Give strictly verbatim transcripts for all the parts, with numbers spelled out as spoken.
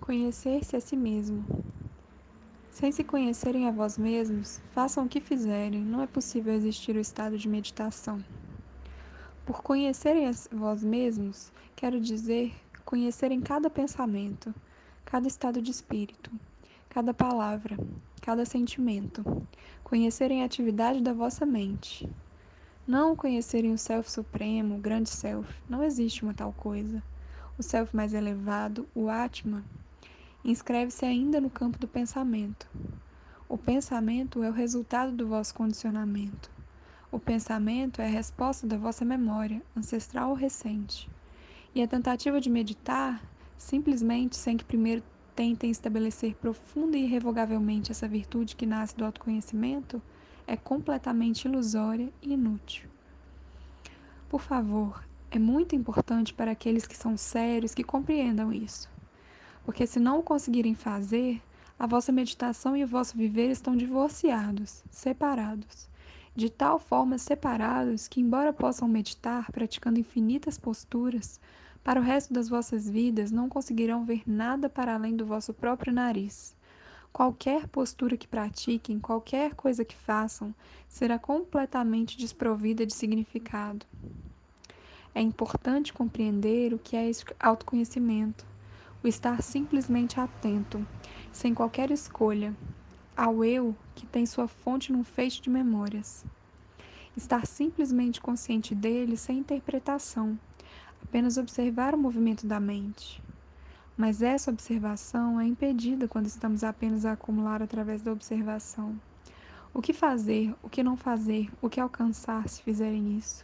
Conhecer-se a si mesmo. Sem se conhecerem a vós mesmos, façam o que fizerem, não é possível existir o estado de meditação. Por conhecerem a vós mesmos, quero dizer conhecerem cada pensamento, cada estado de espírito, cada palavra, cada sentimento, conhecerem a atividade da vossa mente. Não conhecerem o Self Supremo, o grande Self, não existe uma tal coisa. O Self mais elevado, o Atma, inscreve-se ainda no campo do pensamento. O pensamento é o resultado do vosso condicionamento. O pensamento é a resposta da vossa memória, ancestral ou recente. E a tentativa de meditar, simplesmente sem que primeiro tentem estabelecer profunda e irrevogavelmente essa virtude que nasce do autoconhecimento, é completamente ilusória e inútil. Por favor, é muito importante para aqueles que são sérios que compreendam isso. Porque se não o conseguirem fazer, a vossa meditação e o vosso viver estão divorciados, separados. De tal forma separados que, embora possam meditar praticando infinitas posturas, para o resto das vossas vidas não conseguirão ver nada para além do vosso próprio nariz. Qualquer postura que pratiquem, qualquer coisa que façam, será completamente desprovida de significado. É importante compreender o que é esse autoconhecimento, o estar simplesmente atento, sem qualquer escolha, ao eu que tem sua fonte num feixe de memórias. Estar simplesmente consciente dele sem interpretação, apenas observar o movimento da mente. Mas essa observação é impedida quando estamos apenas a acumular através da observação. O que fazer, o que não fazer, o que alcançar se fizerem isso?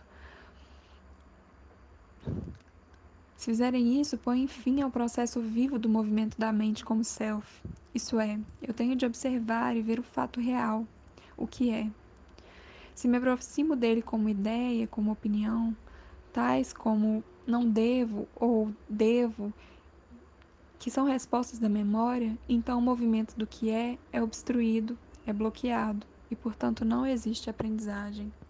Se fizerem isso, põem fim ao processo vivo do movimento da mente como self. Isso é, eu tenho de observar e ver o fato real, o que é. Se me aproximo dele como ideia, como opinião, tais como não devo ou devo, que são respostas da memória, então o movimento do que é é obstruído, é bloqueado e, portanto, não existe aprendizagem.